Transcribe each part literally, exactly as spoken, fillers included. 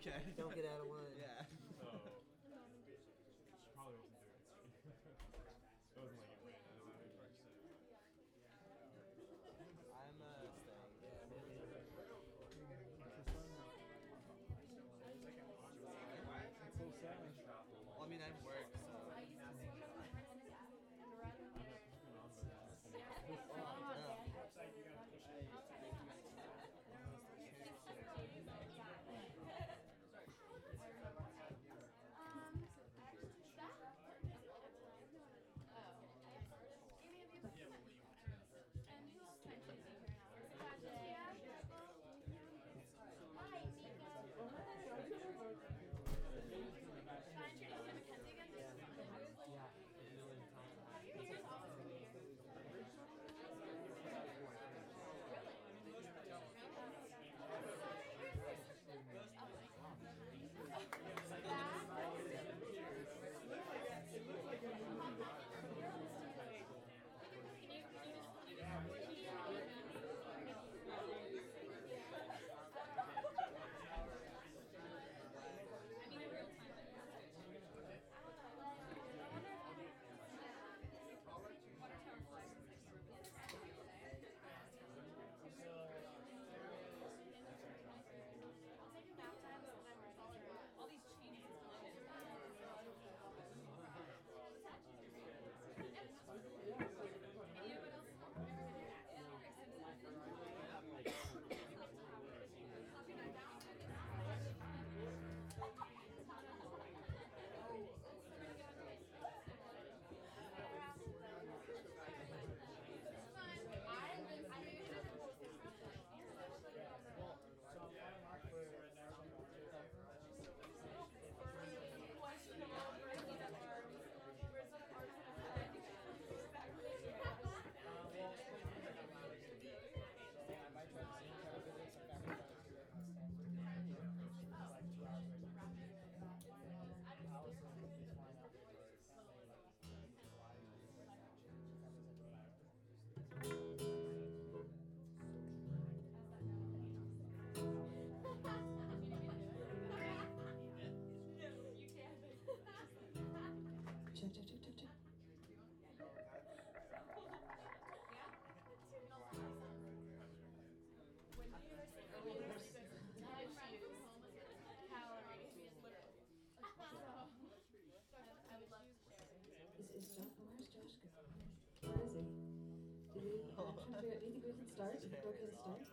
Okay. Don't get out of line. Yeah. So, she probably wasn't doing it. It wasn't like it ran out of my so. I'm uh, staying. Yeah, maybe. It's so sad. Well, I mean, I work, so. And who's trying to Hi, Nika. Fine, Tracy Mackenzie again. Yeah. All these changes. Check, check, check, check, check. Is, is Josh, where's Josh going? Where is he? Did he, I'm trying to figure out, do you think we can start? Is it okay to start?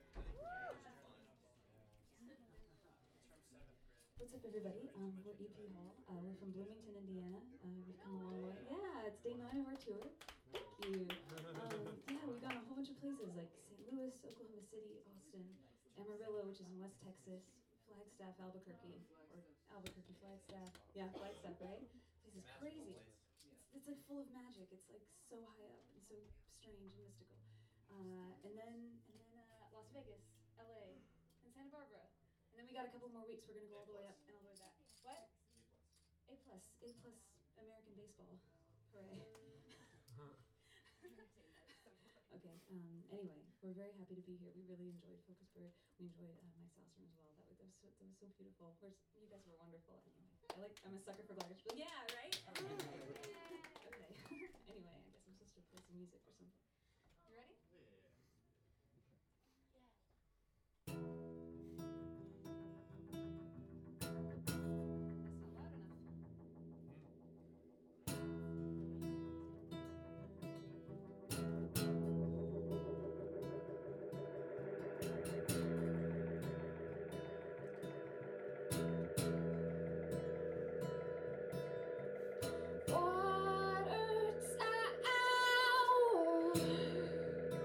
What's up, everybody? Um, we're E P Hall. Uh, we're from Bloomington, Indiana. Uh, we've come a long way. Yeah, it's day nine of our tour. Thank you. Um, yeah, we've gone a whole bunch of places like Saint Louis, Oklahoma City, Austin, Amarillo, which is in West Texas, Flagstaff, Albuquerque, or Albuquerque, Flagstaff. Yeah, Flagstaff, right? This is crazy. It's, it's like full of magic. It's like so high up and so strange and mystical. Uh, and then, and then uh, Las Vegas, L A, and Santa Barbara. And then we got a couple more weeks. We're gonna go all the way up and all the way back. What? A plus. A plus American baseball. Hooray. Okay, um, anyway, we're very happy to be here. We really enjoyed Focus Bird. We enjoyed uh, My Salsa as well. That was, that was so, that was so beautiful. We're, you guys were wonderful anyway. I like, I'm a sucker for Gladiator. Yeah, right? Okay. Anyway, I guess I'm supposed to play some music or something. You ready? Yeah. Water tower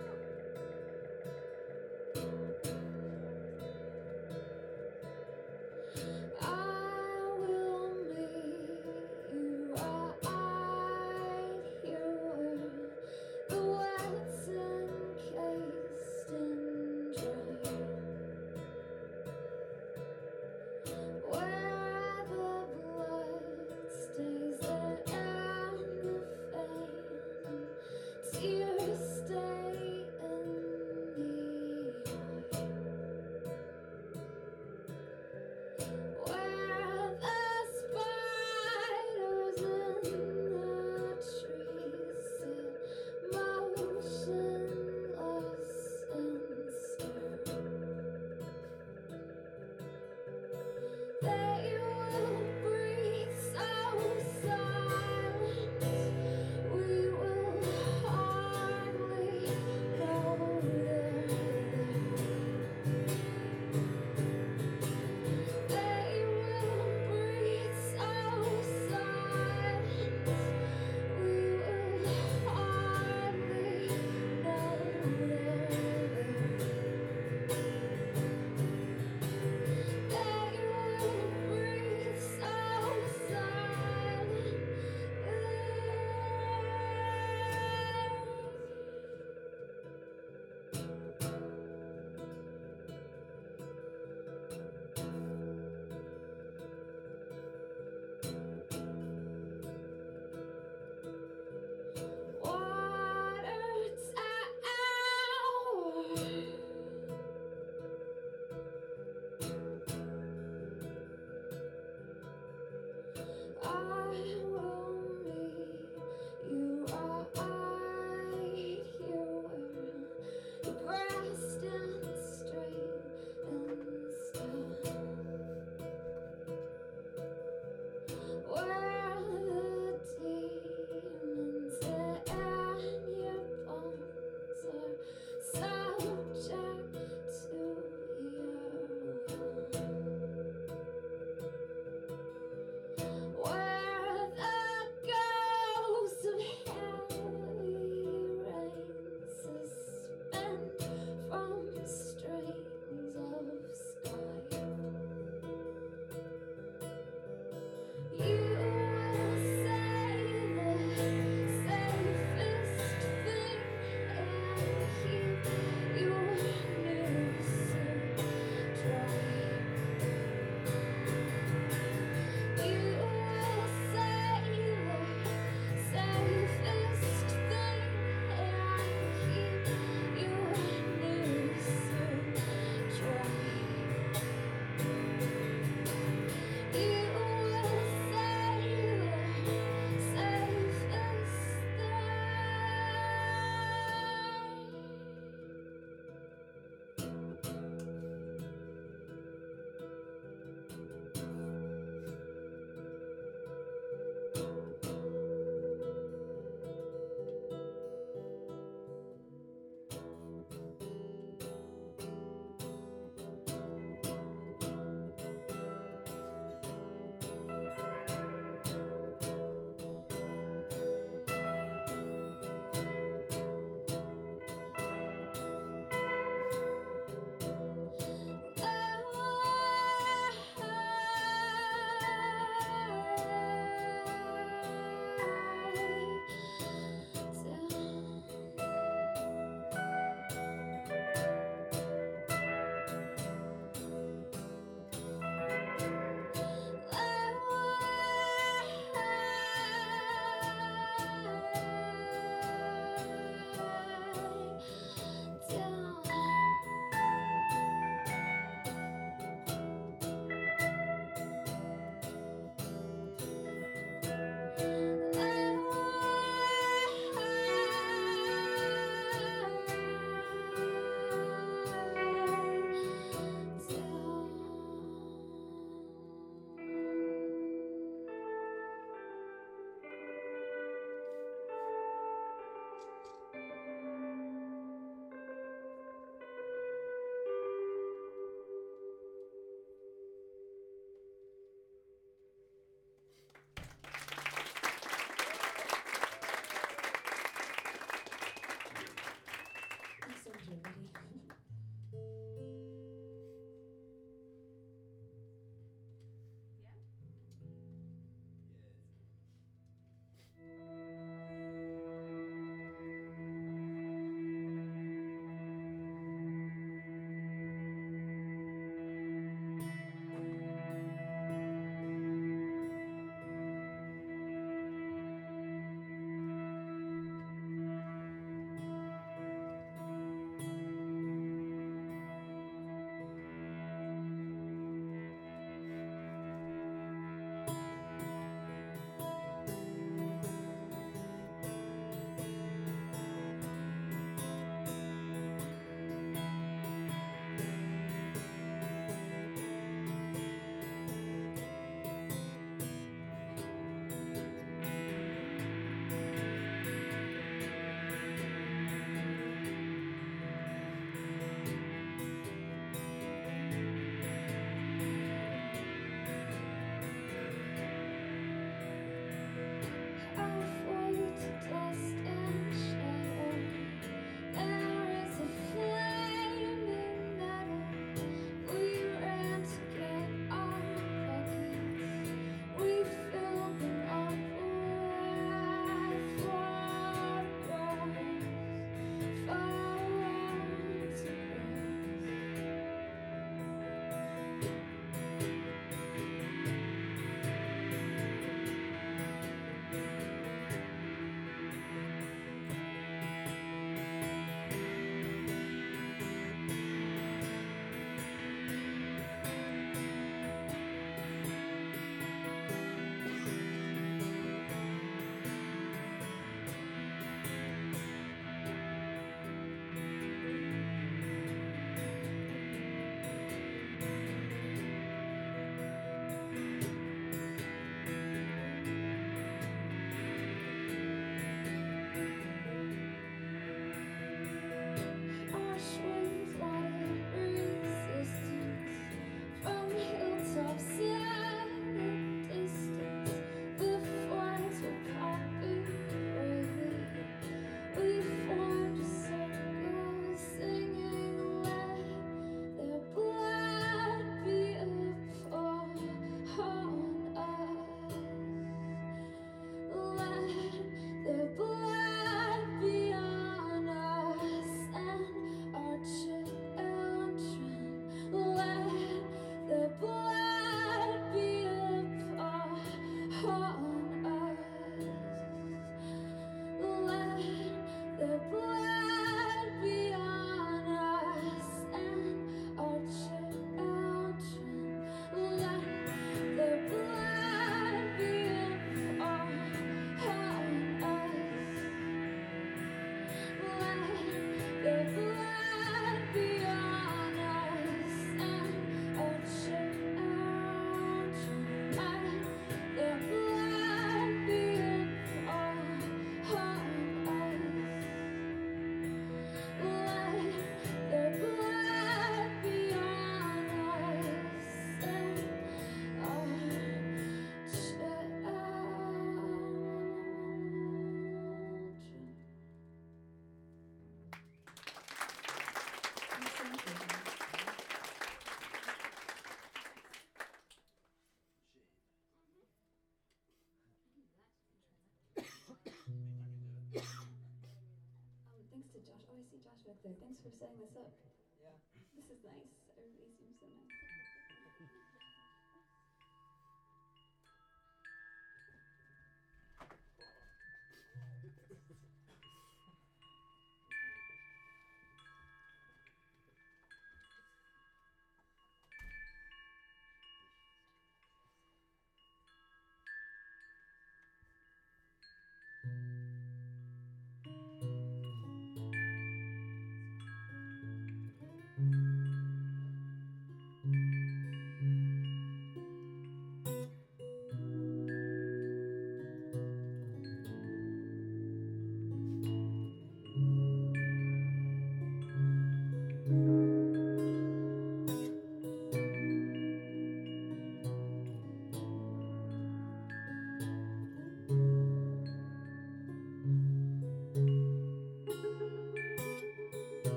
back there. Thanks for setting this up. Yeah. This is nice. Everybody seems so nice.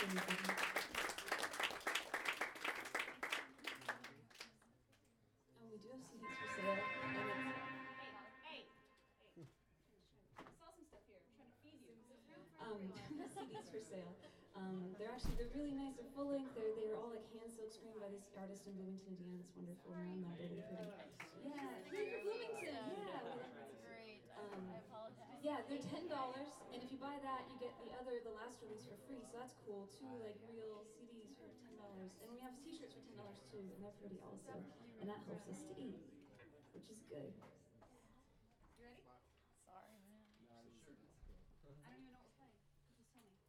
everybody. Oh, we do have C Ds for sale. And it's, um, C Ds for sale. Um, they're actually, they're really nice. They're full length. They're, they're all like hand silk screened by this artist in Bloomington, Indiana. It's wonderful. Around that really pretty. Yeah, thank you for Bloomington. Yeah. Great. Um, I apologize. Yeah, they're ten dollars, and if you buy that, you get the other, the last release for free. So that's cool. Two like real C Ds for ten dollars, and we have T-shirts for ten dollars too, and they're pretty also. And that helps us to eat, which is good. You ready? Sorry, man. I don't even know what was playing. Just tell me.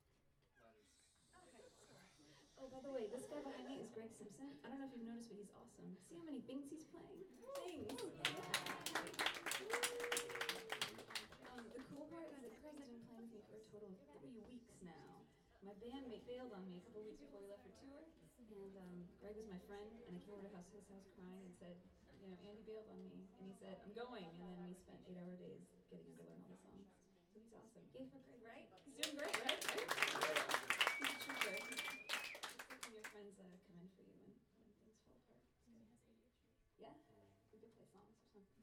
Oh, by the way, this guy behind me is Greg Simpson. I don't know if you've noticed, but he's awesome. See how many things he's playing? Things. Um, the cool part is that Greg has been playing with me for a total of three weeks now. My bandmate bailed on me a couple weeks before we left for tour, and um, Greg was my friend, and I came over to house, his house crying and said, you know, Andy bailed on me, and he said, I'm going, and then we spent eight-hour days getting him to learn all the songs. So he's awesome. Yay for Greg, right? He's doing great, right? Right? He's a trooper. When your friends uh, come in for you when, when things fall apart. Yeah, we could play songs or something.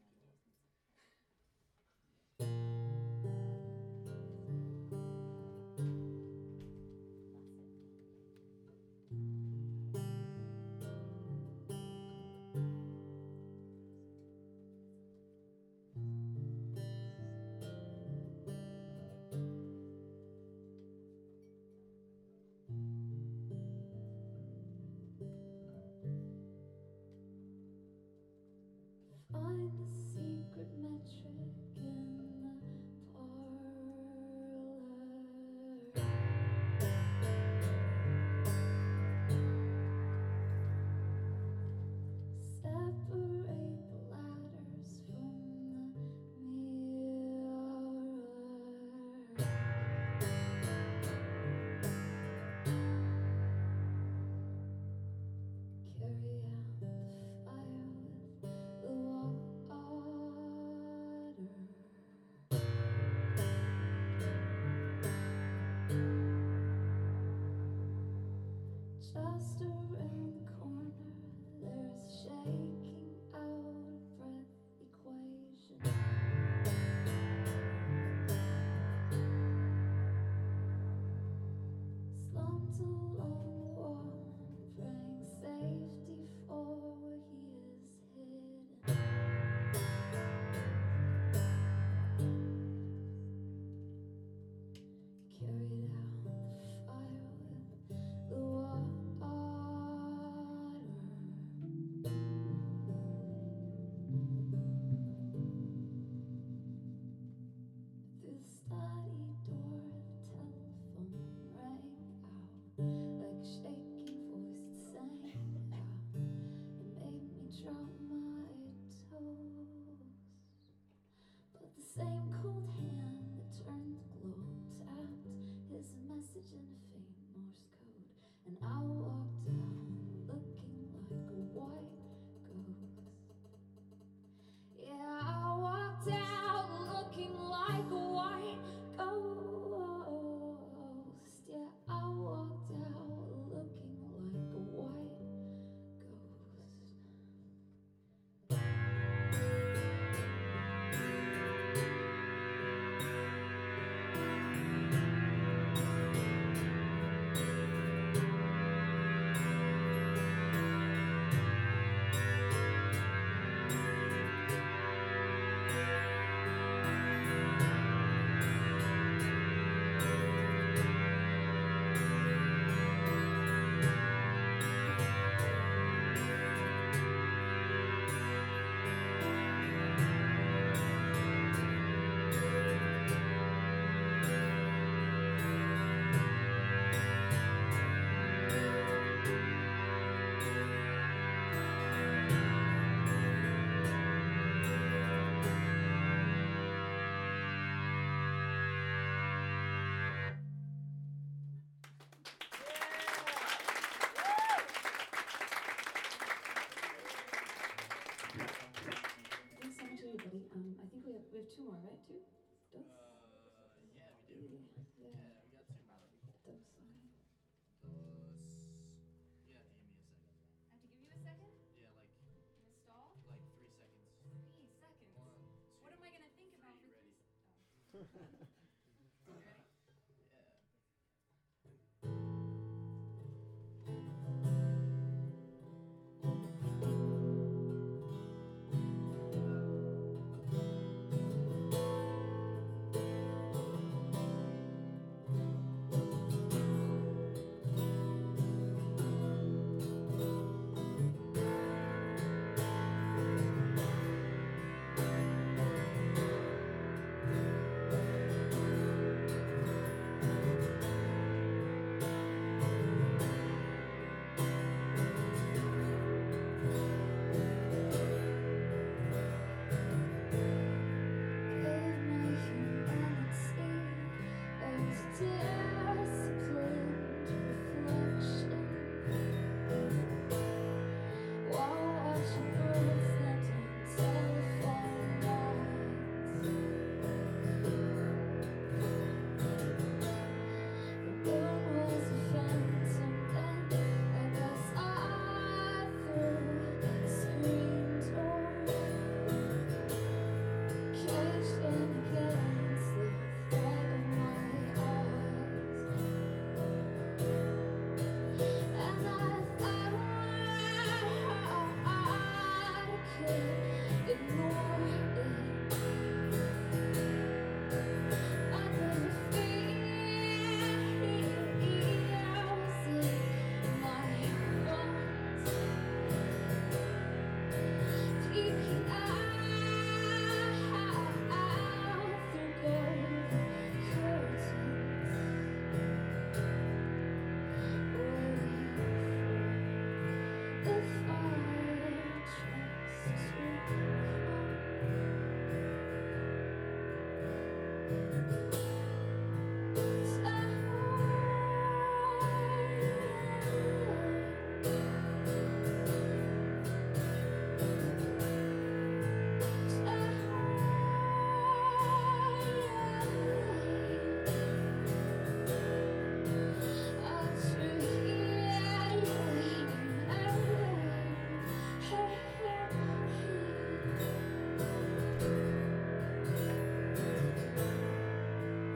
Find the secret metric in the parlor. Separate bladders from the mirror. Carry out the fire with the water. Just around the corner, there's a shaking out of breath equation. Slumped along the wall, praying safety for where he is hidden. Carried out the fire with the water. Through the study door, the telephone rang out like a shaking voice that sang out and made me drop my toes. But the same cold hand that turned the glow tapped his message in a faint Morse code, and I walked out looking like a white ghost. Yeah, I walked out looking like a white ghost. Yeah, I walked out looking like a white ghost. Thanks so much, everybody. Um, I think we have we have two more, right? Two? Dose? Uh, yeah, we do. Yeah. Yeah, we got two more. Dose. Okay. Hey,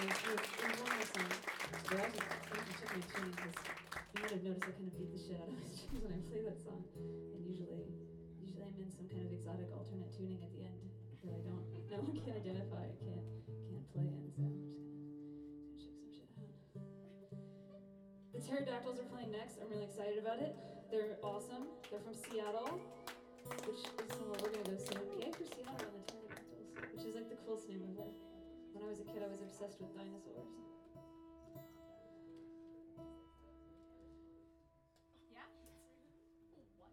was, it was, it was one more song. But I just, I just check my tuning because you might have noticed I kind of beat the shit out of my strings when I play that song. And usually, usually I'm in some kind of exotic alternate tuning at the end that I don't, no one can identify, can't, can't play in. So I'm just gonna, gonna check some shit out. The Pterodactyls are playing next. I'm really excited about it. They're awesome. They're from Seattle, which is somewhere we're gonna go soon. Yay for Seattle and the Pterodactyls, which is like the coolest name ever. When I was a kid, I was obsessed with dinosaurs. Yeah? What?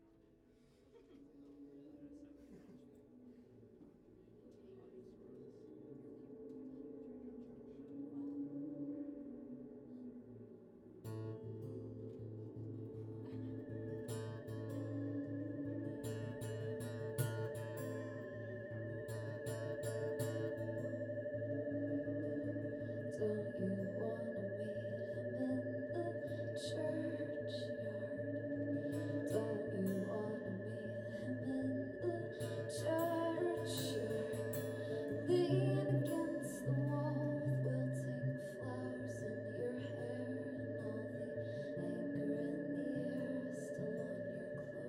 Don't you wanna meet him in the churchyard? Don't you wanna meet him in the churchyard? Lean against the wall with wilting flowers in your hair and all the anger in the air still on your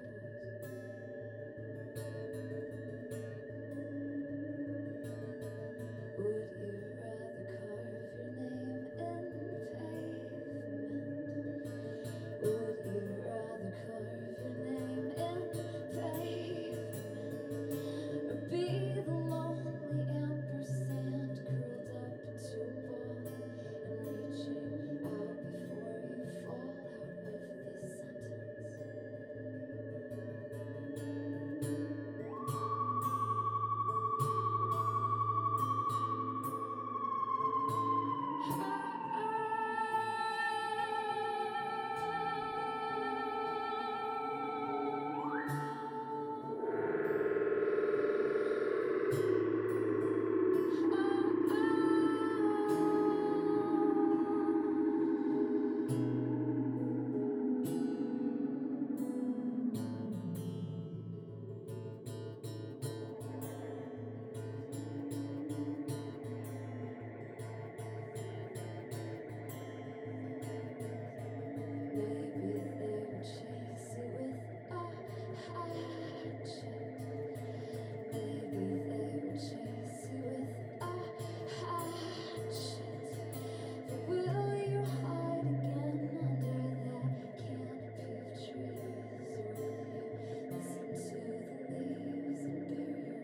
clothes. Would you rather carve your name in pavement? Would you rather carve your name in pavement? Or be the lonely ampersand curled up into a ball and reaching out before you fall out of the sentence? Maybe they would chase you with a hatchet. Maybe they would chase you with a hatchet. But will you hide again under that canopy of trees? Or will you listen to the leaves and bury your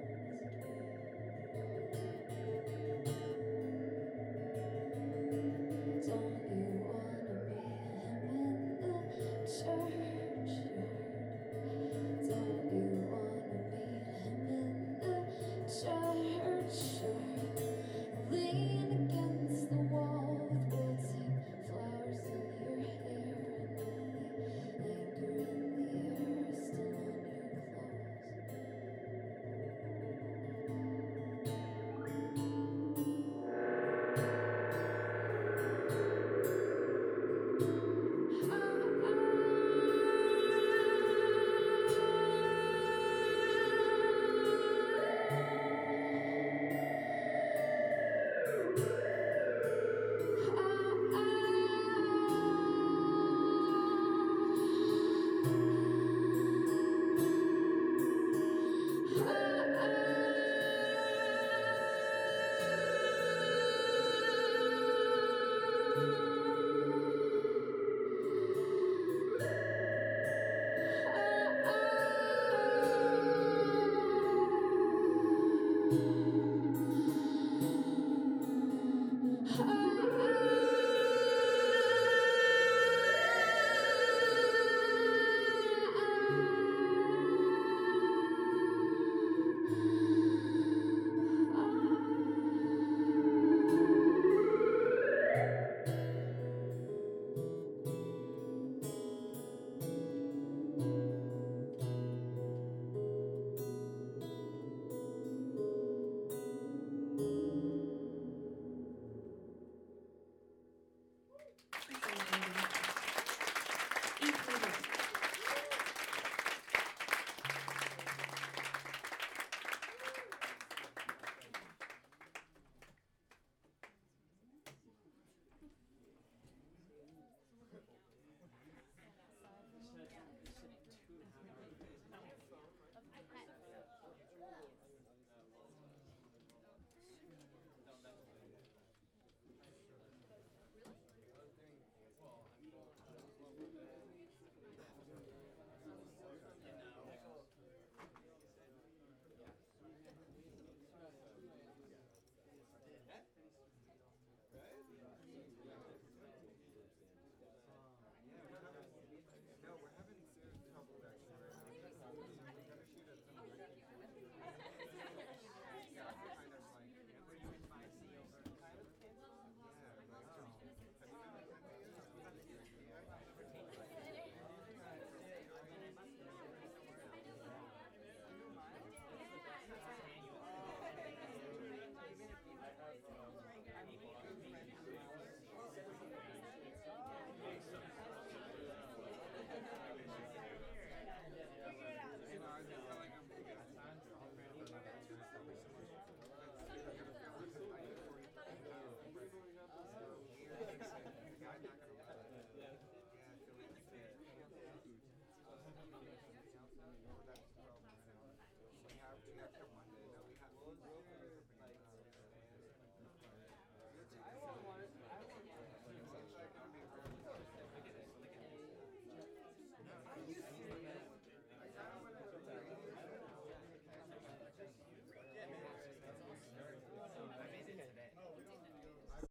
bones? Don't you wanna meet him in the churchyard? Don't you wanna meet him in the churchyard? Lean against the wall with wilting flowers in your hair and all the anger in the air still on your clothes.